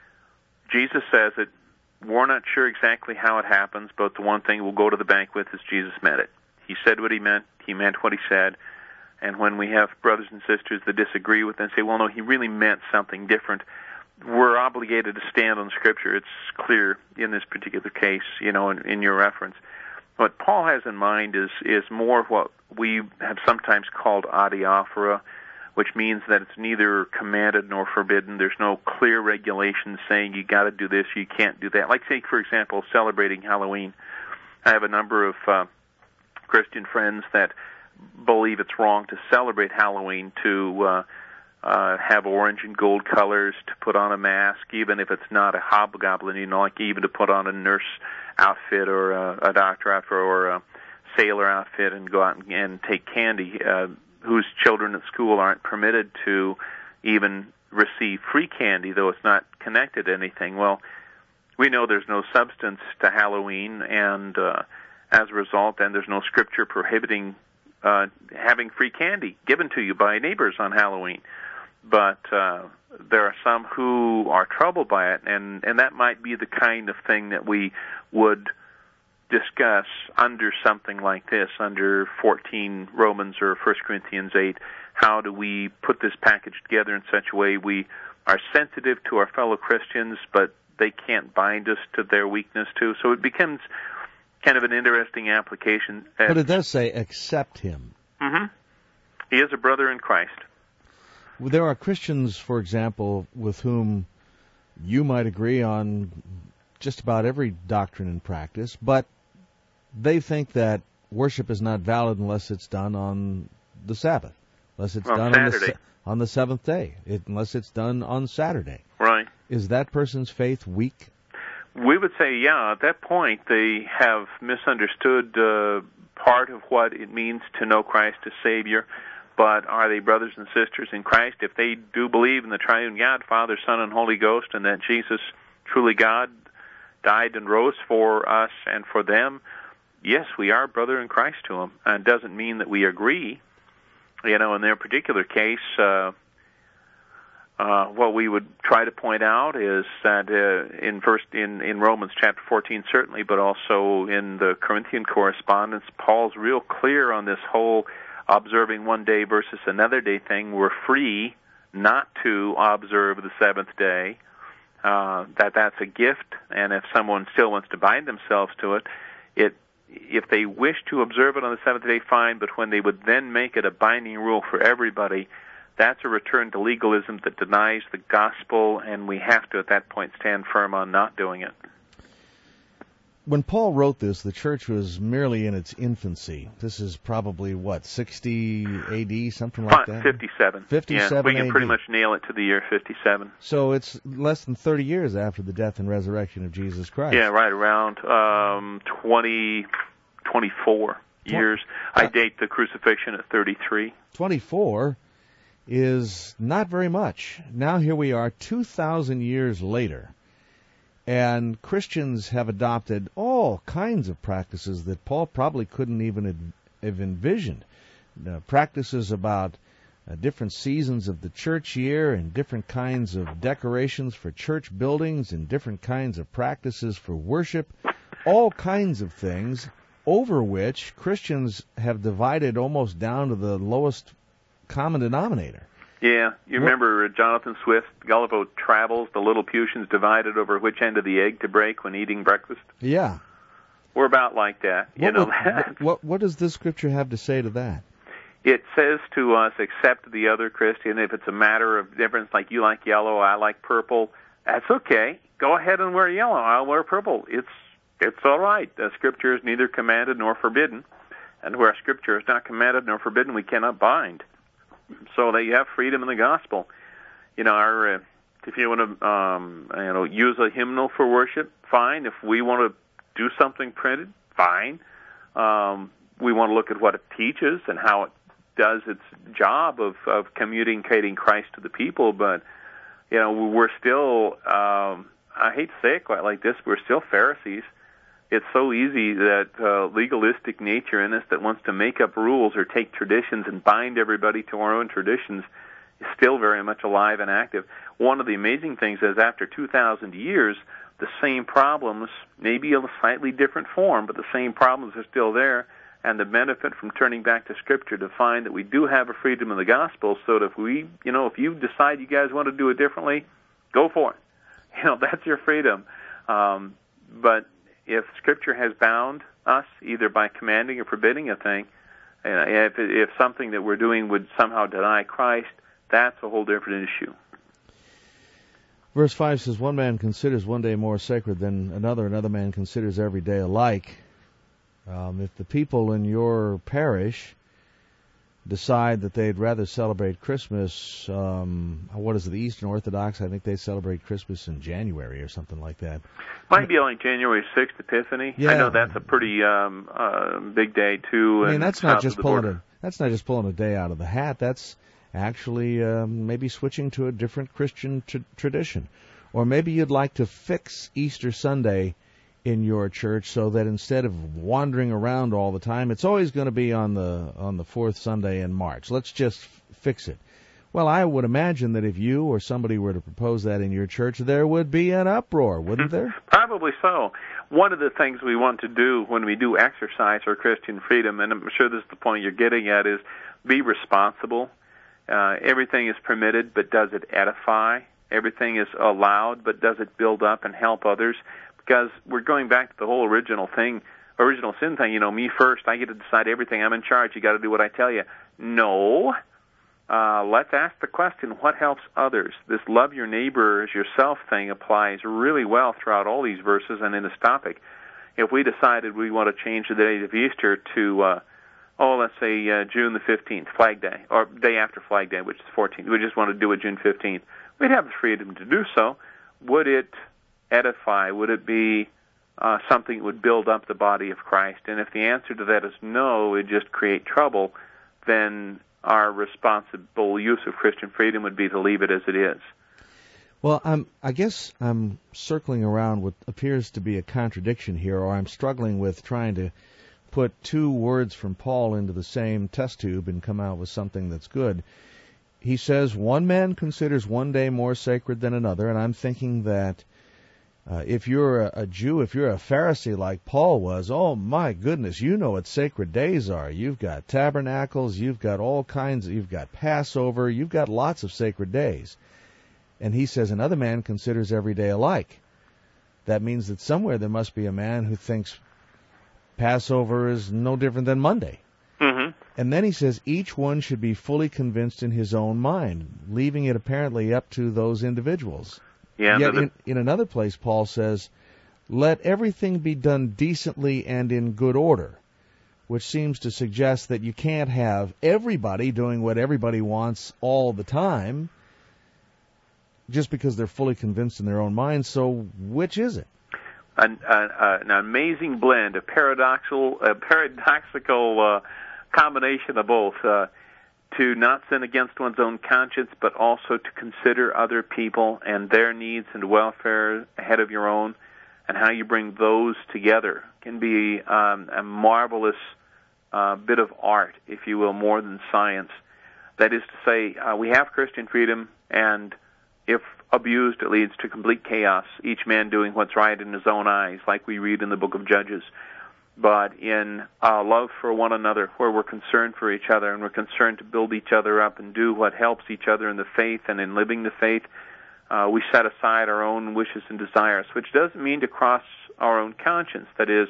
Jesus says it. We're not sure exactly how it happens, but the one thing we'll go to the bank with is Jesus meant it. He said what he meant, he meant what he said. And when we have brothers and sisters that disagree with and say, well, no, he really meant something different, we're obligated to stand on Scripture. It's clear in this particular case, you know, in, in your reference. What Paul has in mind is is more of what we have sometimes called adiaphora, which means that it's neither commanded nor forbidden. There's no clear regulations saying you got to do this, you can't do that. Like, say, for example, celebrating Halloween. I have a number of uh, Christian friends that believe it's wrong to celebrate Halloween, to uh, uh, have orange and gold colors, to put on a mask, even if it's not a hobgoblin, you know, like even to put on a nurse outfit or a, a doctor outfit or a sailor outfit and go out and, and take candy, uh, whose children at school aren't permitted to even receive free candy, though it's not connected to anything. Well, we know there's no substance to Halloween, and uh, as a result, then there's no Scripture prohibiting uh, having free candy given to you by neighbors on Halloween. But uh, there are some who are troubled by it, and, and that might be the kind of thing that we would discuss under something like this, under fourteen Romans or First Corinthians eight. How do we put this package together in such a way we are sensitive to our fellow Christians, but they can't bind us to their weakness too? So it becomes kind of an interesting application. But it does say, accept him. Mm-hmm. He is a brother in Christ. Well, there are Christians, for example, with whom you might agree on just about every doctrine and practice, but they think that worship is not valid unless it's done on the Sabbath, unless it's on done Saturday. on the on the seventh day, it, unless it's done on Saturday. Right. Is that person's faith weak? We would say, yeah, at that point they have misunderstood uh, part of what it means to know Christ as Savior. But are they brothers and sisters in Christ? If they do believe in the triune God, Father, Son, and Holy Ghost, and that Jesus, truly God, died and rose for us and for them, yes, we are brother in Christ to them. And it doesn't mean that we agree. You know, in their particular case, uh, uh, what we would try to point out is that uh, in first in, in Romans chapter fourteen, certainly, but also in the Corinthian correspondence, Paul's real clear on this whole observing one day versus another day thing. We're free not to observe the seventh day. Uh, that that's a gift, and if someone still wants to bind themselves to it, it if they wish to observe it on the seventh day, fine, but when they would then make it a binding rule for everybody, that's a return to legalism that denies the gospel, and we have to at that point stand firm on not doing it. When Paul wrote this, the church was merely in its infancy. This is probably, what, sixty A D, something like that? fifty-seven. fifty-seven Yeah, we can A D. pretty much nail it to the year fifty-seven. So it's less than thirty years after the death and resurrection of Jesus Christ. Yeah, right around um, twenty, twenty-four years. I date the crucifixion at thirty-three. twenty-four is not very much. Now here we are two thousand years later. And Christians have adopted all kinds of practices that Paul probably couldn't even have envisioned. Uh, practices about uh, different seasons of the church year and different kinds of decorations for church buildings and different kinds of practices for worship, all kinds of things over which Christians have divided almost down to the lowest common denominator. Yeah, you remember Jonathan Swift, Gulliver Travels, the Lilliputians divided over which end of the egg to break when eating breakfast? Yeah. We're about like that. You what know would, that. What, what does this scripture have to say to that? It says to us, accept the other Christian. If it's a matter of difference, like you like yellow, I like purple, that's okay. Go ahead and wear yellow. I'll wear purple. It's it's all right. The scripture is neither commanded nor forbidden. And where scripture is not commanded nor forbidden, we cannot bind. So that you have freedom in the gospel. You know, our, uh, if you want to, um, you know, use a hymnal for worship, fine. If we want to do something printed, fine. Um, we want to look at what it teaches and how it does its job of, of communicating Christ to the people. But, you know, we're still, um, I hate to say it quite like this, we're still Pharisees. It's so easy that uh, legalistic nature in us that wants to make up rules or take traditions and bind everybody to our own traditions is still very much alive and active. One of the amazing things is after two thousand years, the same problems, maybe in a slightly different form, but the same problems are still there, and the benefit from turning back to Scripture to find that we do have a freedom in the gospel, so that if we, you know, if you decide you guys want to do it differently, go for it. You know, that's your freedom. Um, but if Scripture has bound us, either by commanding or forbidding a thing, and if, if something that we're doing would somehow deny Christ, that's a whole different issue. Verse five says, one man considers one day more sacred than another, another man considers every day alike. Um, if the people in your parish decide that they'd rather celebrate Christmas, um, what is it, the Eastern Orthodox, I think they celebrate Christmas in January or something like that. Might be like January sixth, Epiphany. Yeah. I know that's a pretty um, uh, big day, too. I mean, that's not just pulling border. a that's not just pulling a day out of the hat. That's actually um, maybe switching to a different Christian t- tradition. Or maybe you'd like to fix Easter Sunday in your church so that instead of wandering around all the time, it's always going to be on the on the fourth Sunday in March. Let's just f- fix it. Well, I would imagine that if you or somebody were to propose that in your church, there would be an uproar, wouldn't there? Probably so. One of the things we want to do when we do exercise our Christian freedom, and I'm sure this is the point you're getting at, is be responsible. Uh, everything is permitted, but does it edify? Everything is allowed, but does it build up and help others? Because we're going back to the whole original thing, original sin thing, you know, me first, I get to decide everything, I'm in charge, you got to do what I tell you. No. uh, let's ask the question, what helps others? This love your neighbor as yourself thing applies really well throughout all these verses and in this topic. If we decided we want to change the date of Easter to, uh, oh, let's say uh, June the fifteenth, Flag Day, or day after Flag Day, which is the fourteenth, we just want to do it June fifteenth, we'd have the freedom to do so. Would it edify? Would it be uh, something that would build up the body of Christ? And if the answer to that is no, it would just create trouble, then our responsible use of Christian freedom would be to leave it as it is. Well, I'm, I guess I'm circling around what appears to be a contradiction here, or I'm struggling with trying to put two words from Paul into the same test tube and come out with something that's good. He says one man considers one day more sacred than another, and I'm thinking that uh, if you're a, a Jew, if you're a Pharisee like Paul was, oh my goodness, you know what sacred days are. You've got tabernacles, you've got all kinds, of, you've got Passover, you've got lots of sacred days. And he says another man considers every day alike. That means that somewhere there must be a man who thinks Passover is no different than Monday. Mm-hmm. And then he says each one should be fully convinced in his own mind, leaving it apparently up to those individuals. Yeah. Yet the, in, in another place, Paul says, let everything be done decently and in good order, which seems to suggest that you can't have everybody doing what everybody wants all the time just because they're fully convinced in their own minds. So which is it? An, an, an amazing blend, a paradoxical, a paradoxical uh, combination of both, uh, to not sin against one's own conscience, but also to consider other people and their needs and welfare ahead of your own, and how you bring those together can be um, a marvelous uh, bit of art, if you will, more than science. That is to say, uh, we have Christian freedom, and if abused, it leads to complete chaos, each man doing what's right in his own eyes, like we read in the book of Judges. But in uh, love for one another, where we're concerned for each other and we're concerned to build each other up and do what helps each other in the faith and in living the faith, uh, we set aside our own wishes and desires, which doesn't mean to cross our own conscience. That is,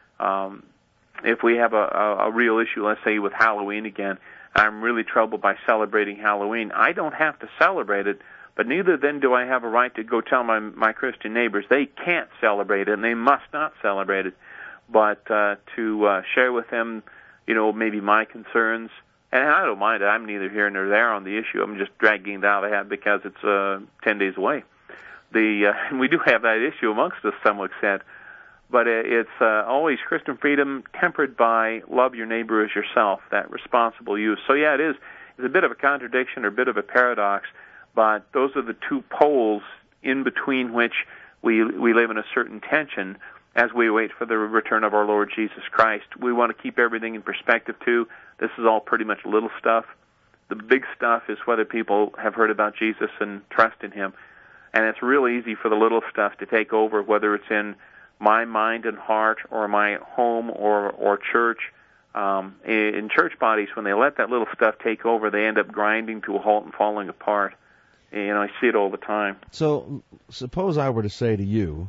um, if we have a, a, a real issue, let's say with Halloween again, I'm really troubled by celebrating Halloween. I don't have to celebrate it, but neither then do I have a right to go tell my my Christian neighbors they can't celebrate it and they must not celebrate it. But uh, to uh, share with them, you know, maybe my concerns, and I don't mind it. I'm neither here nor there on the issue. I'm just dragging it out of the hat because it's uh, ten days away. The uh, and we do have that issue amongst us, some would say, but it's uh, always Christian freedom tempered by love your neighbor as yourself, that responsible use. So yeah, it is. It's a bit of a contradiction or a bit of a paradox. But those are the two poles in between which we we live in a certain tension as we wait for the return of our Lord Jesus Christ. We want to keep everything in perspective, too. This is all pretty much little stuff. The big stuff is whether people have heard about Jesus and trust in Him. And it's real easy for the little stuff to take over, whether it's in my mind and heart or my home or, or church. Um, in church bodies, when they let that little stuff take over, they end up grinding to a halt and falling apart. You know, I see it all the time. So suppose I were to say to you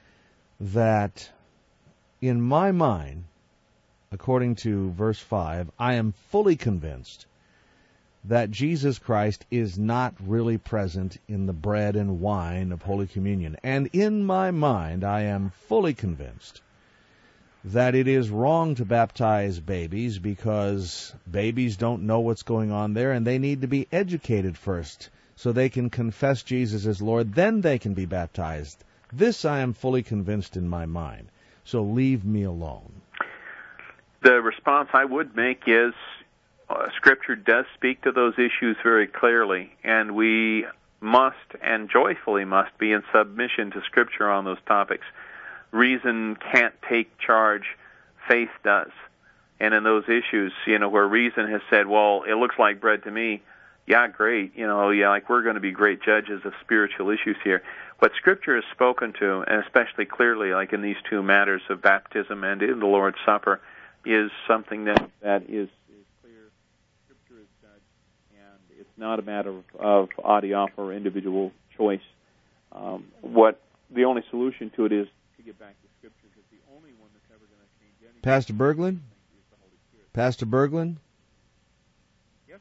that in my mind, according to verse five, I am fully convinced that Jesus Christ is not really present in the bread and wine of Holy Communion. And in my mind, I am fully convinced that it is wrong to baptize babies because babies don't know what's going on there and they need to be educated first so they can confess Jesus as Lord, then they can be baptized. This I am fully convinced in my mind. So leave me alone. The response I would make is uh, Scripture does speak to those issues very clearly, and we must and joyfully must be in submission to Scripture on those topics. Reason can't take charge, faith does. And in those issues, you know, where reason has said, well, it looks like bread to me, yeah, great, you know, yeah, like we're going to be great judges of spiritual issues here. What Scripture has spoken to, and especially clearly, like in these two matters of baptism and in the Lord's Supper, is something that, that is, is clear. Scripture is judged, and it's not a matter of, of adiaphora or individual choice. Um, what the only solution to it is to get back to Scripture, because the only one that's ever going to change anything. Pastor Berglund? Pastor Berglund? Yes, sir.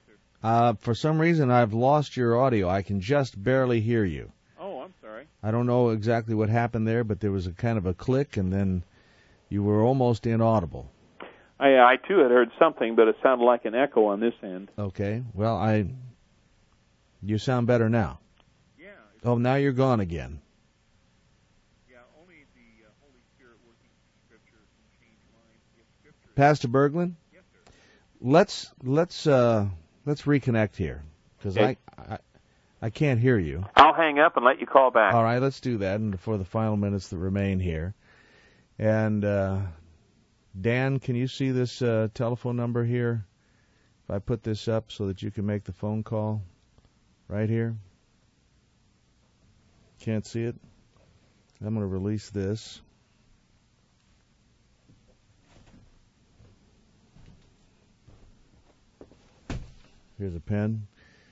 Uh, for some reason, I've lost your audio. I can just barely hear you. Oh, I'm sorry. I don't know exactly what happened there, but there was a kind of a click, and then you were almost inaudible. I, I too had heard something, but it sounded like an echo on this end. Okay. Well, I. You sound better now. Yeah. Oh, now you're gone again. Yeah, only the uh, Holy Spirit working through Scripture can change minds. If Scripture. Pastor Berglund? Yes, sir. Let's let's uh, let's reconnect here, because Okay. I, I I can't hear you. I'll hang up and let you call back. All right, let's do that, and for the final minutes that remain here, and. Uh, Dan, can you see this uh, telephone number here? If I put this up so that you can make the phone call right here. Can't see it? I'm going to release this. Here's a pen.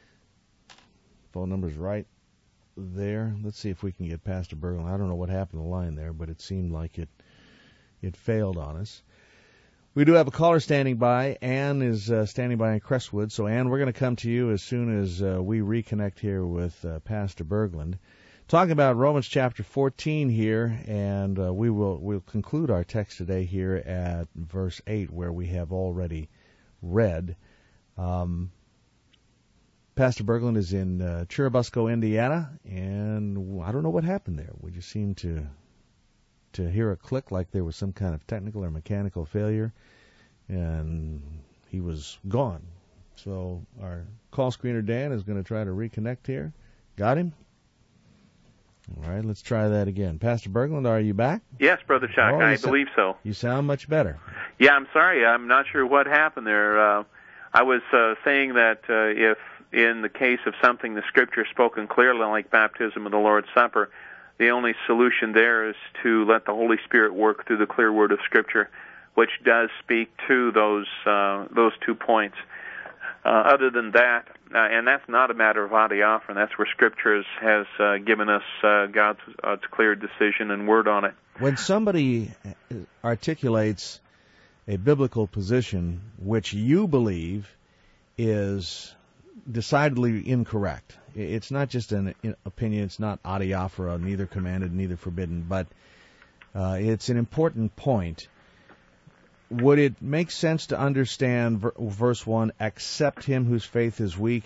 Phone number's right there. Let's see if we can get Pastor Berglund. I don't know what happened to the line there, but it seemed like it it failed on us. We do have a caller standing by. Ann is uh, standing by in Crestwood. So, Ann, we're going to come to you as soon as uh, we reconnect here with uh, Pastor Berglund. Talking about Romans chapter fourteen here, and uh, we will we'll conclude our text today here at verse eight, where we have already read. Um, Pastor Berglund is in uh, Churubusco, Indiana, and I don't know what happened there. We just seemed to... to hear a click like there was some kind of technical or mechanical failure, and he was gone. So our call screener, Dan, is going to try to reconnect here. Got him? All right, let's try that again. Pastor Berglund, are you back? Yes, Brother Chuck, Oh, I you sa- believe so. You sound much better. Yeah, I'm sorry. I'm not sure what happened there. Uh, I was uh, saying that uh, if in the case of something the Scripture spoken clearly, like baptism of the Lord's Supper, the only solution there is to let the Holy Spirit work through the clear word of Scripture, which does speak to those uh, those two points. Uh, other than that, uh, and that's not a matter of adiaphora, that's where Scripture has, has uh, given us uh, God's uh, clear decision and word on it. When somebody articulates a biblical position which you believe is decidedly incorrect, it's not just an opinion, it's not adiaphora, neither commanded, neither forbidden, but uh, it's an important point. Would it make sense to understand ver- verse one, accept him whose faith is weak,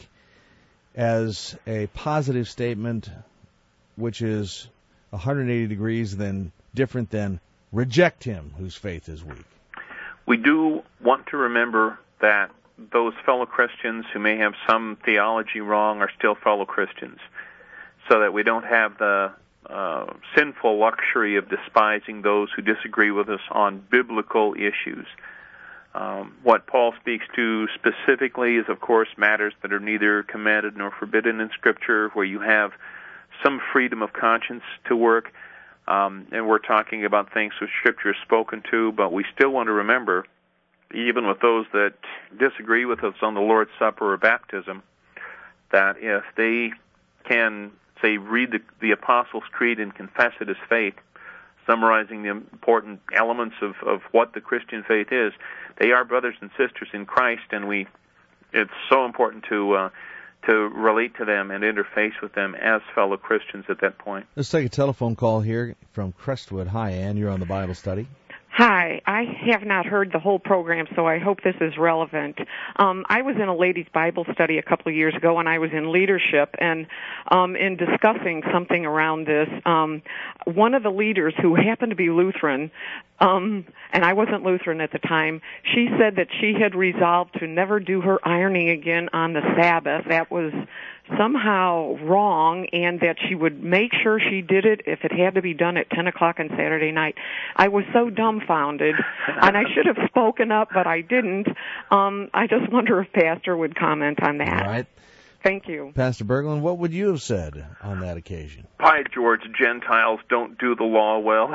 as a positive statement which is one hundred eighty degrees then different than reject him whose faith is weak? We do want to remember that those fellow Christians who may have some theology wrong are still fellow Christians, so that we don't have the uh, sinful luxury of despising those who disagree with us on biblical issues. Um, what Paul speaks to specifically is, of course, matters that are neither commanded nor forbidden in Scripture, where you have some freedom of conscience to work, um, and we're talking about things which Scripture is spoken to, but we still want to remember, even with those that disagree with us on the Lord's Supper or baptism, that if they can, say, read the, the Apostles' Creed and confess it as faith, summarizing the important elements of, of what the Christian faith is, they are brothers and sisters in Christ, and we it's so important to uh, to relate to them and interface with them as fellow Christians at that point. Let's take a telephone call here from Crestwood. Hi, Ann. You're on the Bible study. Hi, I have not heard the whole program, so I hope this is relevant. Um, I was in a ladies' Bible study a couple of years ago, and I was in leadership, and um, in discussing something around this, um, one of the leaders, who happened to be Lutheran, um, and I wasn't Lutheran at the time, she said that she had resolved to never do her ironing again on the Sabbath. That was somehow wrong, and that she would make sure she did it if it had to be done at ten o'clock on Saturday night. I was so dumbfounded, and I should have spoken up, but I didn't. Um, I just wonder if Pastor would comment on that. All right. Thank you. Pastor Berglund, what would you have said on that occasion? By George, Gentiles don't do the law well.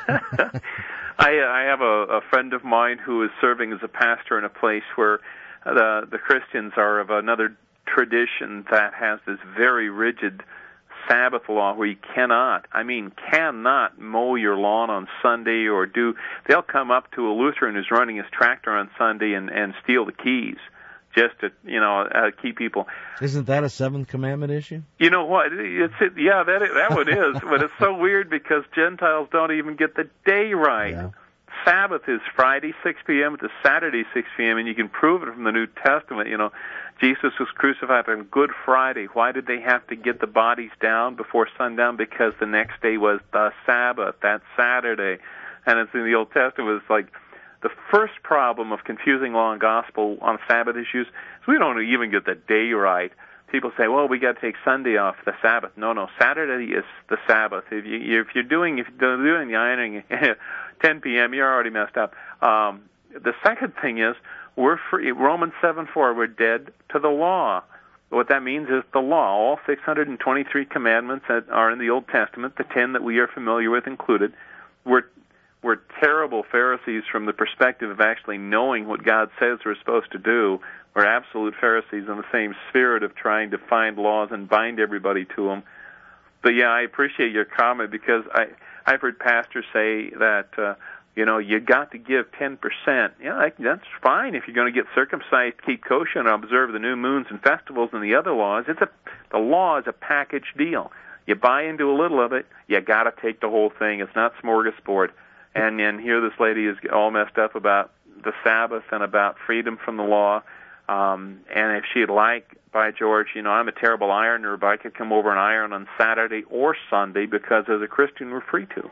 I, I have a, a friend of mine who is serving as a pastor in a place where the, the Christians are of another tradition that has this very rigid Sabbath law where you cannot, I mean, cannot mow your lawn on Sunday or do, they'll come up to a Lutheran who's running his tractor on Sunday and, and steal the keys. just to, you know, uh, keep people. Isn't that a seventh commandment issue? You know what? It's it, yeah, that that one is, but it's so weird because Gentiles don't even get the day right. Yeah. Sabbath is Friday six p.m. to Saturday six p.m. and you can prove it from the New Testament. You know, Jesus was crucified on Good Friday. Why did they have to get the bodies down before sundown? Because the next day was the Sabbath. That's Saturday, and it's in the Old Testament. It's like the first problem of confusing law and gospel on Sabbath issues is we don't even get the day right. People say, "Well, we got to take Sunday off the Sabbath." No, no, Saturday is the Sabbath. If you if you're doing if you're doing the ironing ten p.m., you're already messed up. Um, the second thing is we're free. Romans seven four. We're dead to the law. What that means is the law. All six hundred twenty-three commandments that are in the Old Testament, the ten that we are familiar with included, we're We're terrible Pharisees from the perspective of actually knowing what God says we're supposed to do. We're absolute Pharisees in the same spirit of trying to find laws and bind everybody to them. But yeah, I appreciate your comment because I, I've heard pastors say that, uh, you know, you got to give ten percent. Yeah, that's fine if you're going to get circumcised, keep kosher, and observe the new moons and festivals and the other laws. It's a the law is a package deal. You buy into a little of it, you got to take the whole thing. It's not smorgasbord. And then here this lady is all messed up about the Sabbath and about freedom from the law. Um, and if she'd like, by George, you know, I'm a terrible ironer, but I could come over and iron on Saturday or Sunday because as a Christian we're free to.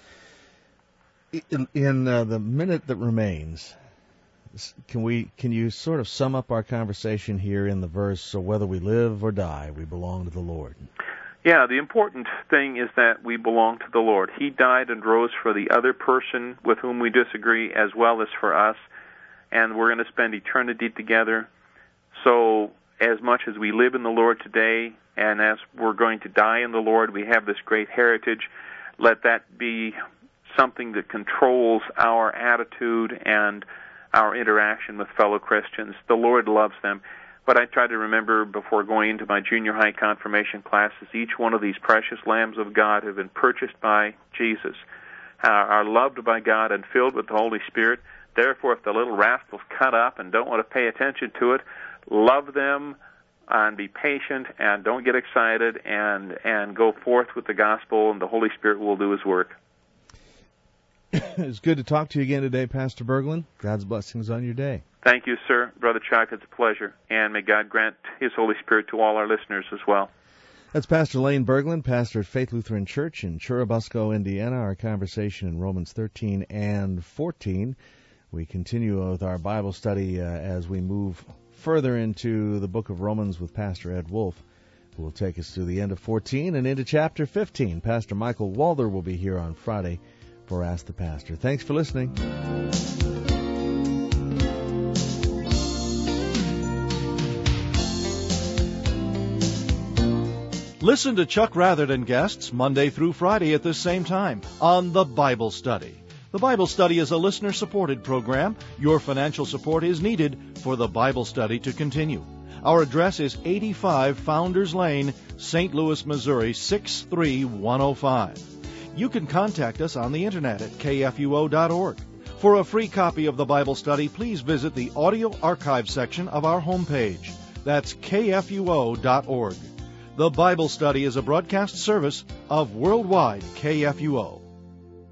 In, in uh, the minute that remains, can we can you sort of sum up our conversation here in the verse, so whether we live or die, we belong to the Lord? Yeah, the important thing is that we belong to the Lord. He died and rose for the other person with whom we disagree as well as for us, and we're going to spend eternity together. So as much as we live in the Lord today and as we're going to die in the Lord, we have this great heritage. Let that be something that controls our attitude and our interaction with fellow Christians. The Lord loves them. But I try to remember before going into my junior high confirmation classes, each one of these precious lambs of God have been purchased by Jesus, uh, are loved by God and filled with the Holy Spirit. Therefore, if the little rascals cut up and don't want to pay attention to it, love them and be patient and don't get excited and, and go forth with the gospel, and the Holy Spirit will do His work. It's good to talk to you again today, Pastor Berglund. God's blessings on your day. Thank you, sir. Brother Chuck, it's a pleasure. And may God grant His Holy Spirit to all our listeners as well. That's Pastor Lane Berglund, pastor at Faith Lutheran Church in Churubusco, Indiana. Our conversation in Romans thirteen and fourteen. We continue with our Bible study uh, as we move further into the book of Romans with Pastor Ed Wolf, who will take us through the end of fourteen and into chapter fifteen. Pastor Michael Walder will be here on Friday for Ask the Pastor. Thanks for listening. Listen to Chuck Rather and guests Monday through Friday at this same time on The Bible Study. The Bible Study is a listener-supported program. Your financial support is needed for The Bible Study to continue. Our address is eighty-five Founders Lane, Saint Louis, Missouri, six three one oh five. You can contact us on the Internet at K F U O dot org. For a free copy of The Bible Study, please visit the audio archive section of our homepage. That's K F U O dot org. The Bible Study is a broadcast service of Worldwide K F U O.